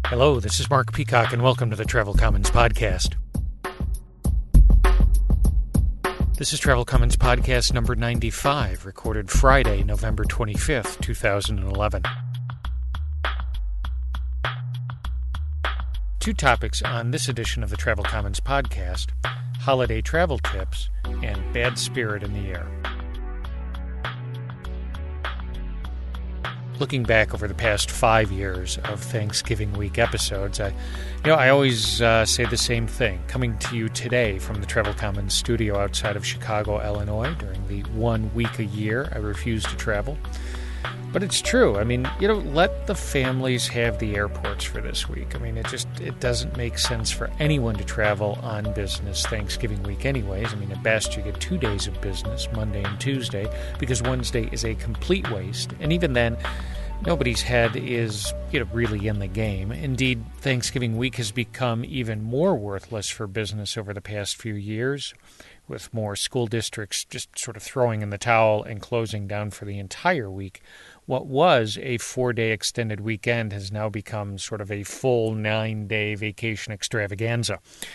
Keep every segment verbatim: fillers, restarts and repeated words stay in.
Hello, this is Mark Peacock, and welcome to the Travel Commons Podcast. This is Travel Commons Podcast number ninety-five, recorded Friday, November twenty-fifth, two thousand eleven. Two topics on this edition of the Travel Commons Podcast: holiday travel tips and bad spirit in the air. Looking back over the past five years of Thanksgiving week episodes, I, you know, I always uh, say the same thing. Coming to you today from the Travel Commons studio outside of Chicago, Illinois, during the one week a year I refuse to travel. But it's true. I mean, you know, let the families have the airports for this week. I mean, it just it doesn't make sense for anyone to travel on business Thanksgiving week anyways. I mean, at best you get two days of business, Monday and Tuesday, because Wednesday is a complete waste. And even then, nobody's head is, you know, really in the game. Indeed, Thanksgiving week has become even more worthless for business over the past few years, with more school districts just sort of throwing in the towel and closing down for the entire week. What was a four-day extended weekend has now become sort of a full nine-day vacation extravaganza,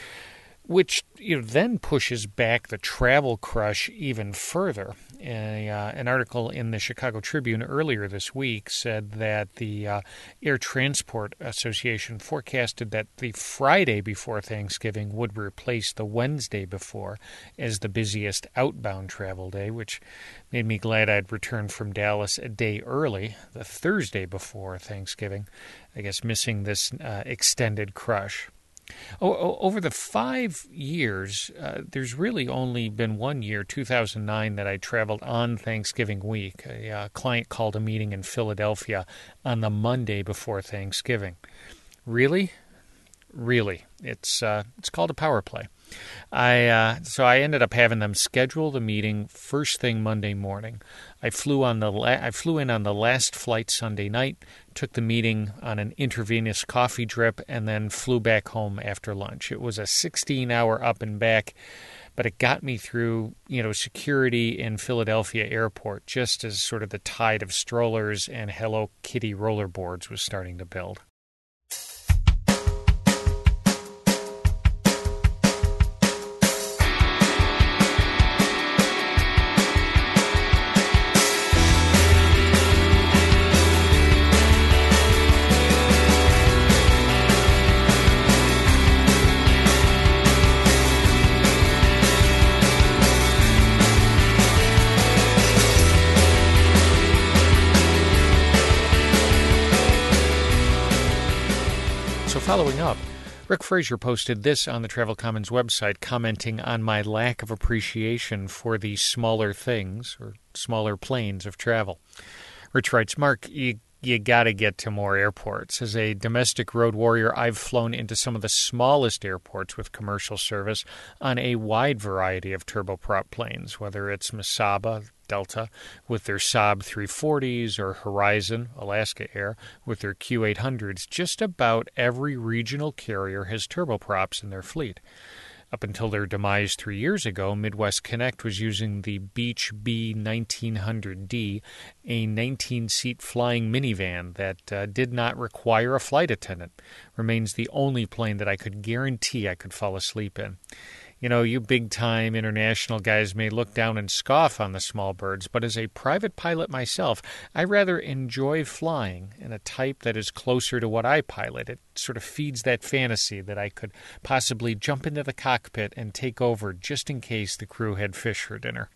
which, you know, then pushes back the travel crush even further. A, uh, an article in the Chicago Tribune earlier this week said that the uh, Air Transport Association forecasted that the Friday before Thanksgiving would replace the Wednesday before as the busiest outbound travel day, which made me glad I'd returned from Dallas a day early, the Thursday before Thanksgiving, I guess missing this uh, extended crush. Oh, over the five years, uh, there's really only been one year, two thousand nine, that I traveled on Thanksgiving week. A uh, client called a meeting in Philadelphia on the Monday before Thanksgiving. Really? Really. It's uh, it's called a power play. I uh, so I ended up having them schedule the meeting first thing Monday morning. I flew on the la- I flew in on the last flight Sunday night, took the meeting on an intravenous coffee drip, and then flew back home after lunch. It was a sixteen-hour up and back, but it got me through, you know, security in Philadelphia airport just as sort of the tide of strollers and Hello Kitty rollerboards was starting to build. Following up, Rick Frazier posted this on the Travel Commons website, commenting on my lack of appreciation for the smaller things or smaller planes of travel. Rich writes, Mark, you, you got to get to more airports. As a domestic road warrior, I've flown into some of the smallest airports with commercial service on a wide variety of turboprop planes, whether it's Mesaba, Delta, with their Saab three forties, or Horizon, Alaska Air, with their Q eight hundreds. Just about every regional carrier has turboprops in their fleet. Up until their demise three years ago, Midwest Connect was using the Beech B nineteen hundred D, a nineteen-seat flying minivan that uh, did not require a flight attendant. Remains the only plane that I could guarantee I could fall asleep in. You know, you big-time international guys may look down and scoff on the small birds, but as a private pilot myself, I rather enjoy flying in a type that is closer to what I pilot. It sort of feeds that fantasy that I could possibly jump into the cockpit and take over just in case the crew had fish for dinner.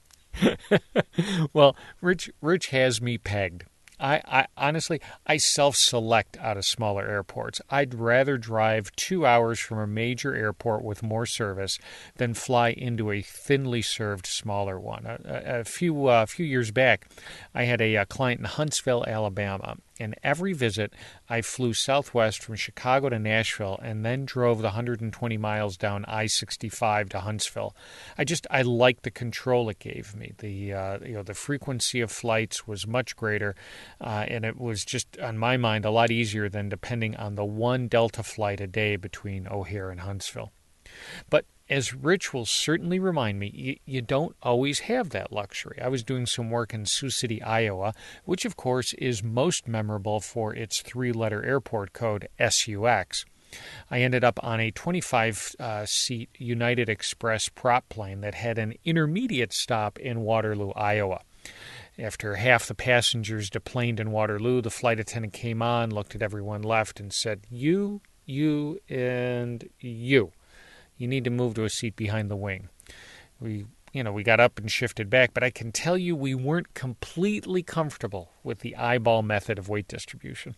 Well, Rich, Rich has me pegged. I, I honestly, I self-select out of smaller airports. I'd rather drive two hours from a major airport with more service than fly into a thinly served smaller one. A, a, a few uh, few years back, I had a, a client in Huntsville, Alabama, and every visit I flew southwest from Chicago to Nashville and then drove the one hundred twenty miles down I sixty-five to Huntsville. I just, I liked the control it gave me. The, uh, you know, the frequency of flights was much greater. Uh, and it was just, on my mind, a lot easier than depending on the one Delta flight a day between O'Hare and Huntsville. But as Rich will certainly remind me, you, you don't always have that luxury. I was doing some work in Sioux City, Iowa, which of course is most memorable for its three-letter airport code, S U X. I ended up on a twenty-five seat uh, United Express prop plane that had an intermediate stop in Waterloo, Iowa. After half the passengers deplaned in Waterloo, the flight attendant came on, looked at everyone left, and said, you, you, and you. You need to move to a seat behind the wing. We, you know, we got up and shifted back, but I can tell you we weren't completely comfortable with the eyeball method of weight distribution.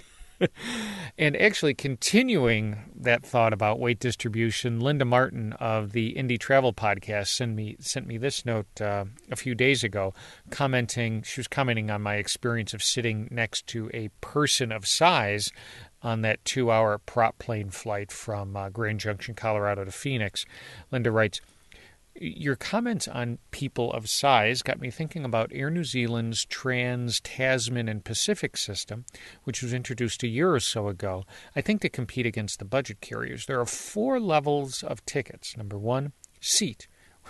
And actually, continuing that thought about weight distribution, Linda Martin of the Indie Travel Podcast sent me sent me this note uh, a few days ago, commenting. She was commenting on my experience of sitting next to a person of size on that two-hour prop plane flight from uh, Grand Junction, Colorado to Phoenix. Linda writes, your comments on people of size got me thinking about Air New Zealand's Trans Tasman and Pacific system, which was introduced a year or so ago, I think to compete against the budget carriers. There are four levels of tickets. Number one, seat,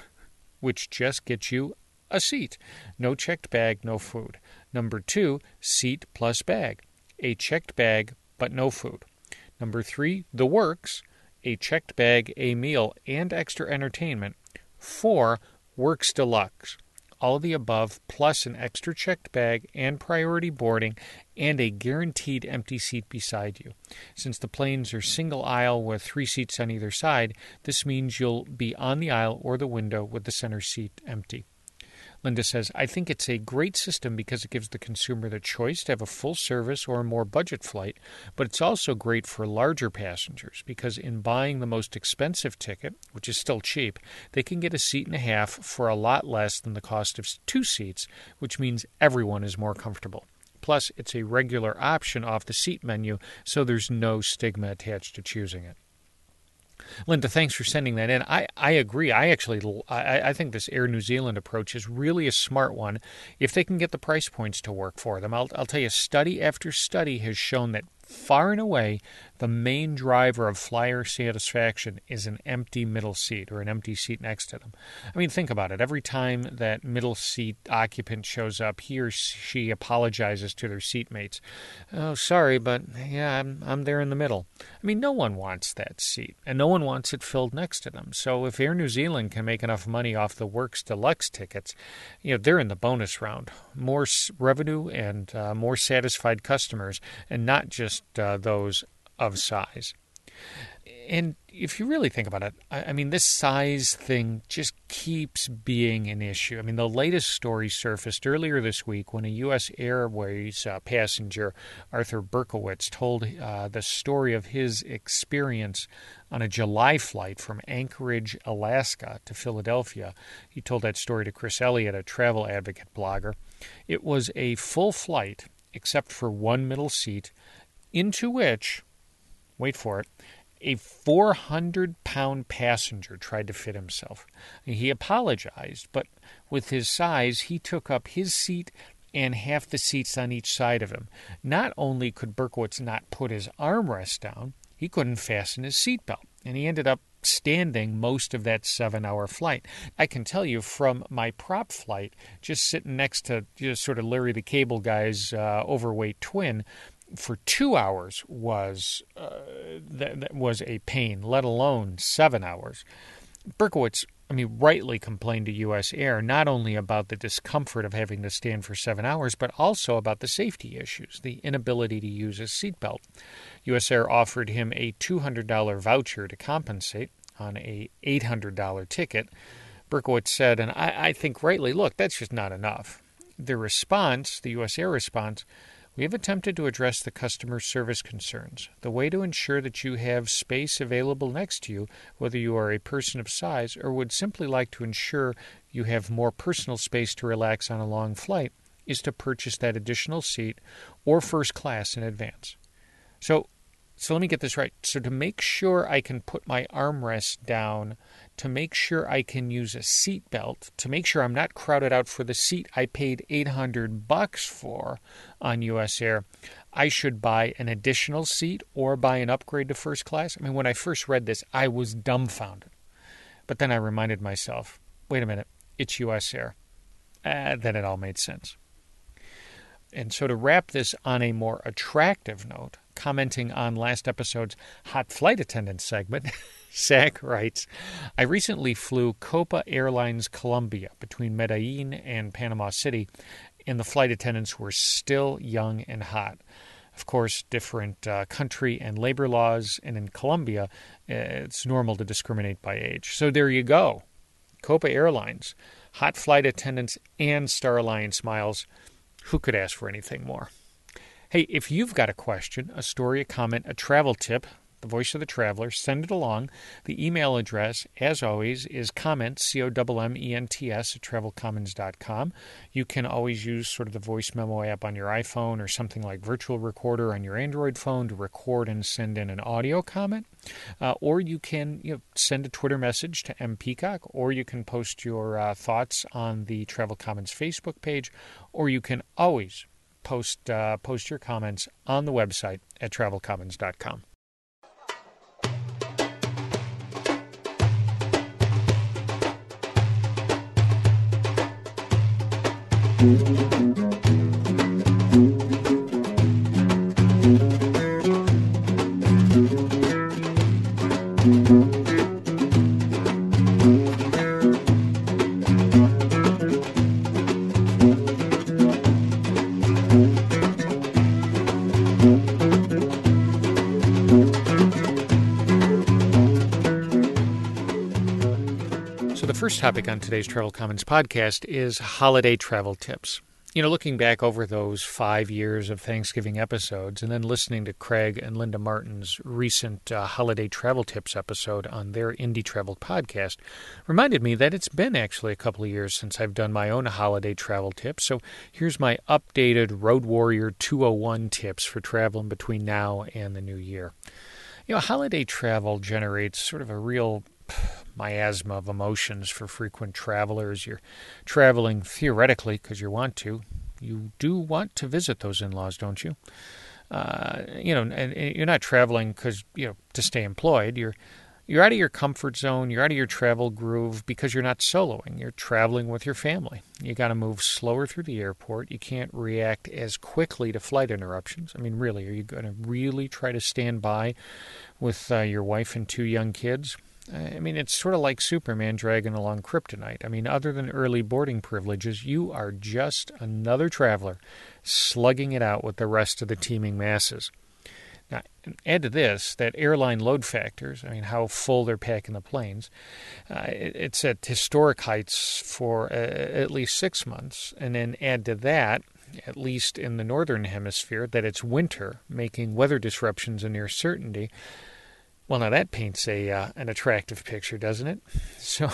which just gets you a seat. No checked bag, no food. Number two, seat plus bag. A checked bag, but no food. Number three, the works, a checked bag, a meal, and extra entertainment. Four, Works Deluxe, all of the above, plus an extra checked bag and priority boarding and a guaranteed empty seat beside you. Since the planes are single aisle with three seats on either side, this means you'll be on the aisle or the window with the center seat empty. Linda says, I think it's a great system because it gives the consumer the choice to have a full service or a more budget flight, but it's also great for larger passengers because in buying the most expensive ticket, which is still cheap, they can get a seat and a half for a lot less than the cost of two seats, which means everyone is more comfortable. Plus, it's a regular option off the seat menu, so there's no stigma attached to choosing it. Linda, thanks for sending that in. I, I agree. I actually I, I think this Air New Zealand approach is really a smart one if they can get the price points to work for them. I'll, I'll tell you, study after study has shown that far and away the main driver of flyer satisfaction is an empty middle seat or an empty seat next to them. I mean, think about it. Every time that middle seat occupant shows up, he or she apologizes to their seatmates. Oh, sorry, but yeah, I'm, I'm there in the middle. I mean, no one wants that seat, and no one wants it filled next to them. So if Air New Zealand can make enough money off the Works Deluxe tickets, you know, they're in the bonus round. More revenue and uh, more satisfied customers, and not just uh, those of size. And if you really think about it, I, I mean, this size thing just keeps being an issue. I mean, the latest story surfaced earlier this week when a U S Airways uh, passenger, Arthur Berkowitz, told uh, the story of his experience on a July flight from Anchorage, Alaska to Philadelphia. He told that story to Chris Elliott, a travel advocate blogger. It was a full flight, except for one middle seat, into which, wait for it, a four hundred pound passenger tried to fit himself. He apologized, but with his size, he took up his seat and half the seats on each side of him. Not only could Berkowitz not put his armrest down, he couldn't fasten his seatbelt, and he ended up standing most of that seven-hour flight. I can tell you from my prop flight, just sitting next to just sort of Larry the Cable Guy's uh, overweight twin, for two hours was uh, that, that was a pain, let alone seven hours. Berkowitz, I mean, rightly complained to U S Air not only about the discomfort of having to stand for seven hours, but also about the safety issues, the inability to use his seatbelt. U S Air offered him a two hundred dollars voucher to compensate on a eight hundred dollars ticket. Berkowitz said, and I, I think rightly, look, that's just not enough. The response, the U S Air response, we have attempted to address the customer service concerns. The way to ensure that you have space available next to you, whether you are a person of size or would simply like to ensure you have more personal space to relax on a long flight, is to purchase that additional seat or first class in advance. So, so let me get this right. So to make sure I can put my armrest down, to make sure I can use a seat belt, to make sure I'm not crowded out for the seat I paid eight hundred bucks for on U S Air, I should buy an additional seat or buy an upgrade to first class. I mean, when I first read this, I was dumbfounded. But then I reminded myself, wait a minute, it's U S Air. Uh, then it all made sense. And so to wrap this on a more attractive note, commenting on last episode's Hot Flight Attendant segment, Zach writes, I recently flew Copa Airlines Colombia between Medellin and Panama City, and the flight attendants were still young and hot. Of course, different uh, country and labor laws, and in Colombia, it's normal to discriminate by age. So there you go. Copa Airlines, hot flight attendants, and Star Alliance miles. Who could ask for anything more? Hey, if you've got a question, a story, a comment, a travel tip, the voice of the traveler, send it along. The email address, as always, is comments, C O M M E N T S, at travel commons dot com. You can always use sort of the voice memo app on your iPhone or something like Virtual Recorder on your Android phone to record and send in an audio comment. Uh, or you can you know, send a Twitter message to M. Peacock, or you can post your uh, thoughts on the Travel Commons Facebook page, or you can always post, uh, post your comments on the website at travel commons dot com. First topic on today's Travel Commons podcast is holiday travel tips. You know, looking back over those five years of Thanksgiving episodes and then listening to Craig and Linda Martin's recent uh, holiday travel tips episode on their Indie Travel podcast reminded me that it's been actually a couple of years since I've done my own holiday travel tips. So here's my updated Road Warrior two oh one tips for traveling between now and the new year. You know, holiday travel generates sort of a real miasma of emotions for frequent travelers. You're traveling theoretically because you want to. You do want to visit those in-laws, don't you? Uh, you know, and, and you're not traveling because you know to stay employed. You're you're out of your comfort zone. You're out of your travel groove because you're not soloing. You're traveling with your family. You got to move slower through the airport. You can't react as quickly to flight interruptions. I mean, really, are you going to really try to stand by with uh, your wife and two young kids? I mean, it's sort of like Superman dragging along kryptonite. I mean, other than early boarding privileges, you are just another traveler slugging it out with the rest of the teeming masses. Now, add to this that airline load factors, I mean, how full they're packing the planes, uh, it, it's at historic heights for uh, at least six months. And then add to that, at least in the northern hemisphere, that it's winter, making weather disruptions a near certainty. Well, now that paints a uh, an attractive picture, doesn't it? So,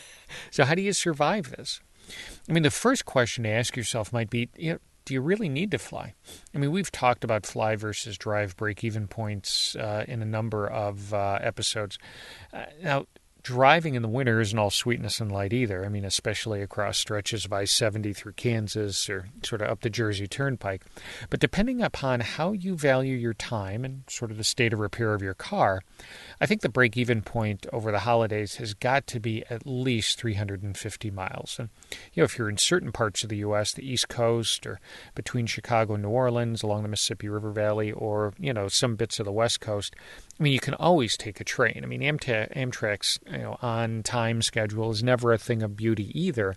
so how do you survive this? I mean, the first question to ask yourself might be, you know, do you really need to fly? I mean, we've talked about fly versus drive break-even points uh, in a number of uh, episodes. Uh, now, driving in the winter isn't all sweetness and light either. I mean, especially across stretches of I seventy through Kansas or sort of up the Jersey Turnpike. But depending upon how you value your time and sort of the state of repair of your car, I think the break-even point over the holidays has got to be at least three hundred fifty miles. And, you know, if you're in certain parts of the U S, the East Coast or between Chicago and New Orleans along the Mississippi River Valley or, you know, some bits of the West Coast, I mean, you can always take a train. I mean, Amtrak, Amtrak's you know, on-time schedule is never a thing of beauty either,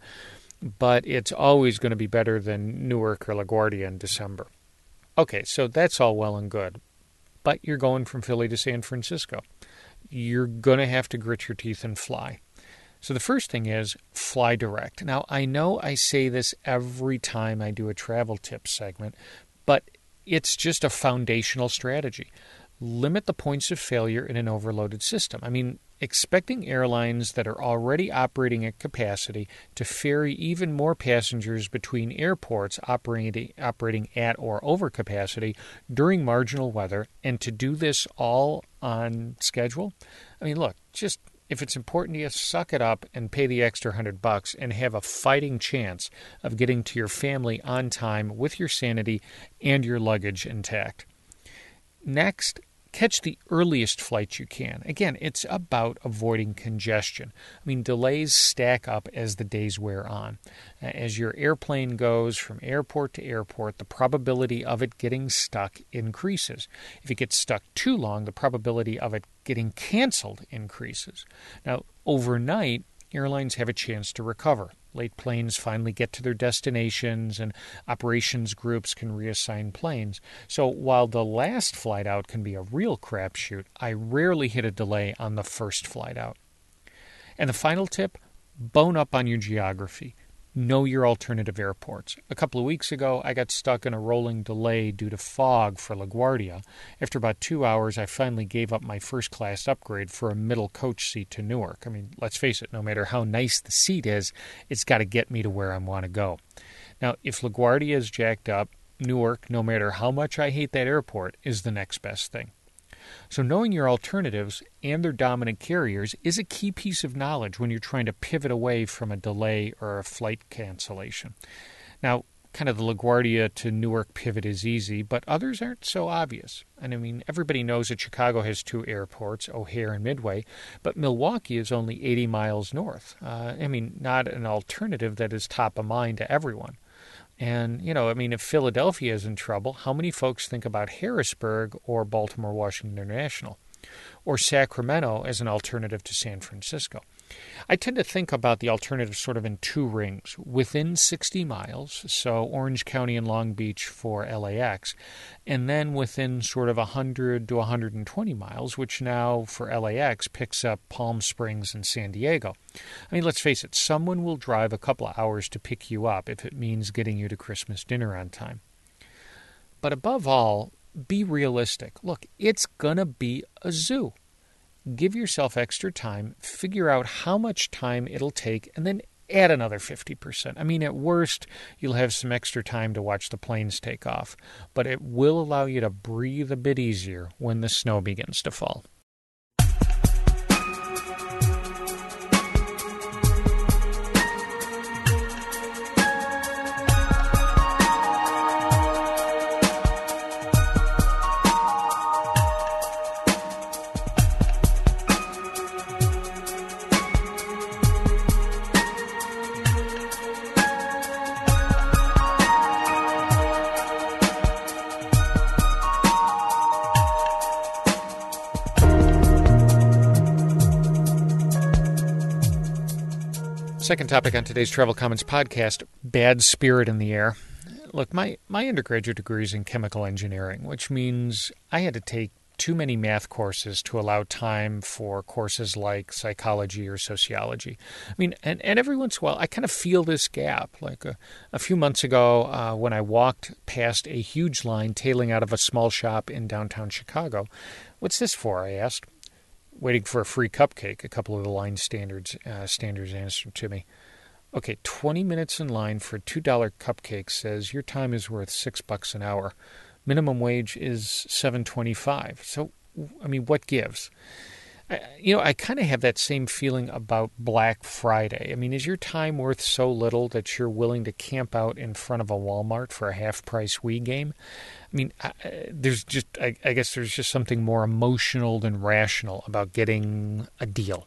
but it's always going to be better than Newark or LaGuardia in December. Okay, so that's all well and good, but you're going from Philly to San Francisco. You're going to have to grit your teeth and fly. So the first thing is fly direct. Now, I know I say this every time I do a travel tips segment, but it's just a foundational strategy. Limit the points of failure in an overloaded system. I mean, expecting airlines that are already operating at capacity to ferry even more passengers between airports operating, operating at or over capacity during marginal weather, and to do this all on schedule. I mean, look, just if it's important to you, suck it up and pay the extra hundred bucks and have a fighting chance of getting to your family on time with your sanity and your luggage intact. Next, catch the earliest flights you can. Again, it's about avoiding congestion. I mean, delays stack up as the days wear on. As your airplane goes from airport to airport, the probability of it getting stuck increases. If it gets stuck too long, the probability of it getting canceled increases. Now, overnight, airlines have a chance to recover. Late planes finally get to their destinations, and operations groups can reassign planes. So while the last flight out can be a real crapshoot, I rarely hit a delay on the first flight out. And the final tip, bone up on your geography. Know your alternative airports. A couple of weeks ago, I got stuck in a rolling delay due to fog for LaGuardia. After about two hours, I finally gave up my first-class upgrade for a middle coach seat to Newark. I mean, let's face it, no matter how nice the seat is, it's got to get me to where I want to go. Now, if LaGuardia is jacked up, Newark, no matter how much I hate that airport, is the next best thing. So knowing your alternatives and their dominant carriers is a key piece of knowledge when you're trying to pivot away from a delay or a flight cancellation. Now, kind of the LaGuardia to Newark pivot is easy, but others aren't so obvious. And I mean, everybody knows that Chicago has two airports, O'Hare and Midway, but Milwaukee is only eighty miles north. Uh, I mean, not an alternative that is top of mind to everyone. And, you know, I mean, if Philadelphia is in trouble, how many folks think about Harrisburg or Baltimore Washington International? Or Sacramento as an alternative to San Francisco? I tend to think about the alternative sort of in two rings. Within sixty miles, so Orange County and Long Beach for L A X, and then within sort of one hundred to one hundred twenty miles, which now for L A X picks up Palm Springs and San Diego. I mean, let's face it, someone will drive a couple of hours to pick you up if it means getting you to Christmas dinner on time. But above all, be realistic. Look, it's going to be a zoo. Give yourself extra time, figure out how much time it'll take, and then add another fifty percent. I mean, at worst, you'll have some extra time to watch the planes take off, but it will allow you to breathe a bit easier when the snow begins to fall. Second topic on today's Travel Commons podcast, bad spirit in the air. Look, my, my undergraduate degree is in chemical engineering, which means I had to take too many math courses to allow time for courses like psychology or sociology. I mean, and, and every once in a while, I kind of feel this gap. Like a, a few months ago, uh, when I walked past a huge line tailing out of a small shop in downtown Chicago, "What's this for?" I asked. Waiting for a free cupcake, a couple of the line standards uh, standards answered to me. Okay, twenty minutes in line for a two dollar cupcake says your time is worth six bucks an hour. Minimum wage is seven twenty-five. So, I mean, what gives? I, you know, I kind of have that same feeling about Black Friday. I mean, is your time worth so little that you're willing to camp out in front of a Walmart for a half-price Wii game? I mean, I, there's just, I, I guess there's just something more emotional than rational about getting a deal,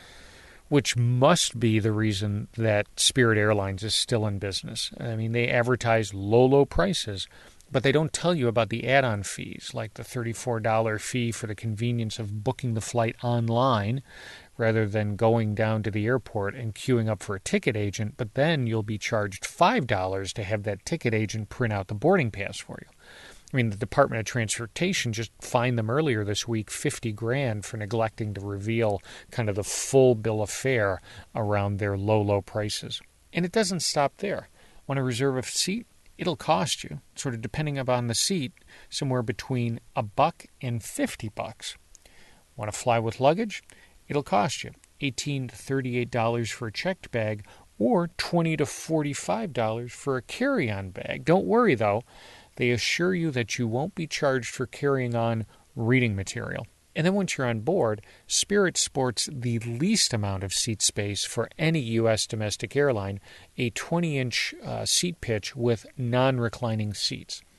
which must be the reason that Spirit Airlines is still in business. I mean, they advertise low, low prices, but they don't tell you about the add-on fees, like the thirty-four dollars fee for the convenience of booking the flight online rather than going down to the airport and queuing up for a ticket agent, but then you'll be charged five dollars to have that ticket agent print out the boarding pass for you. I mean, the Department of Transportation just fined them earlier this week fifty grand for neglecting to reveal kind of the full bill of fare around their low, low prices. And it doesn't stop there. Want to reserve a seat? It'll cost you, sort of depending upon the seat, somewhere between a buck and fifty bucks. Want to fly with luggage? It'll cost you eighteen to thirty-eight dollars for a checked bag or twenty to forty-five dollars for a carry-on bag. Don't worry, though. They assure you that you won't be charged for carrying on reading material. And then once you're on board, Spirit sports the least amount of seat space for any U S domestic airline, a twenty-inch uh, seat pitch with non-reclining seats.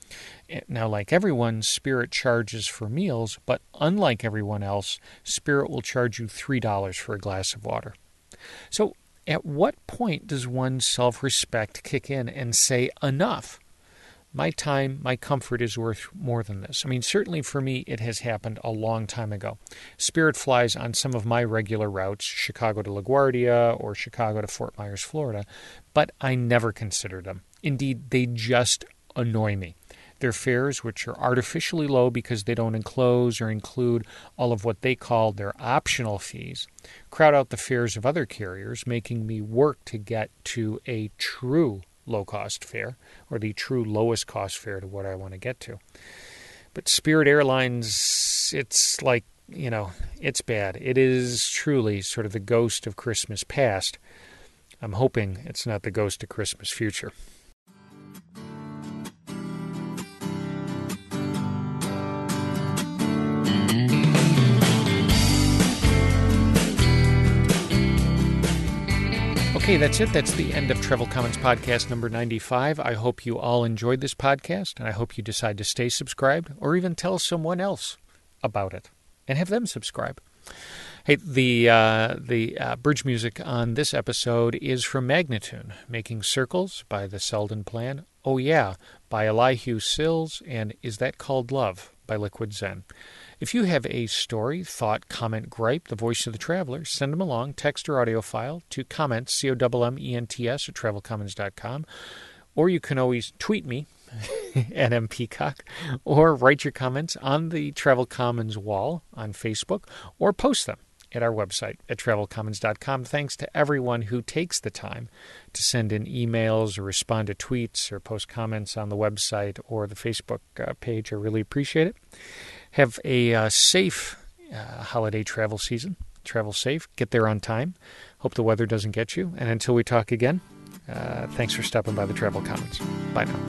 Now, like everyone, Spirit charges for meals, but unlike everyone else, Spirit will charge you three dollars for a glass of water. So at what point does one's self-respect kick in and say, enough? My time, my comfort is worth more than this. I mean, certainly for me, it has happened a long time ago. Spirit flies on some of my regular routes, Chicago to LaGuardia or Chicago to Fort Myers, Florida, but I never considered them. Indeed, they just annoy me. Their fares, which are artificially low because they don't enclose or include all of what they call their optional fees, crowd out the fares of other carriers, making me work to get to a true low-cost fare, or the true lowest-cost fare to what I want to get to. But Spirit Airlines, it's like, you know, it's bad. It is truly sort of the ghost of Christmas past. I'm hoping it's not the ghost of Christmas future. Okay, that's it. That's the end of Travel Commons Podcast number ninety-five. I hope you all enjoyed this podcast, and I hope you decide to stay subscribed or even tell someone else about it and have them subscribe. Hey, the uh, the uh, bridge music on this episode is from Magnatune, Making Circles by the Selden Plan, Oh Yeah by Elihu Sills, and Is That Called Love by Liquid Zen. If you have a story, thought, comment, gripe, the voice of the traveler, send them along, text or audio file to comments, C O M M E N T S, at travel commons dot com. Or you can always tweet me at M Peacock, or write your comments on the Travel Commons wall on Facebook, or post them at our website at travel commons dot com. Thanks to everyone who takes the time to send in emails or respond to tweets or post comments on the website or the Facebook uh, page. I really appreciate it. Have a uh, safe uh, holiday travel season. Travel safe. Get there on time. Hope the weather doesn't get you. And until we talk again, uh, thanks for stopping by the Travel Commons. Bye now.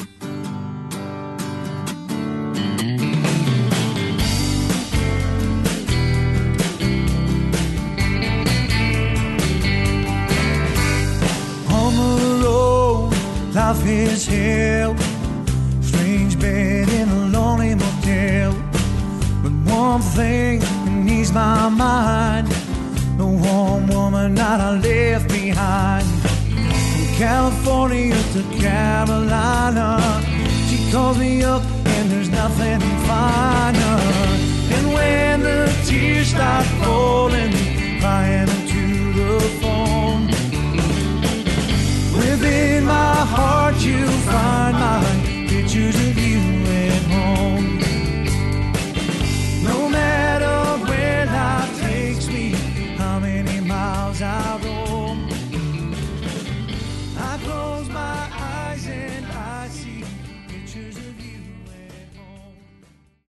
Life is hell, strange bed in a lonely motel. But one thing can ease my mind, the warm woman that I left behind. From California to Carolina, she calls me up and there's nothing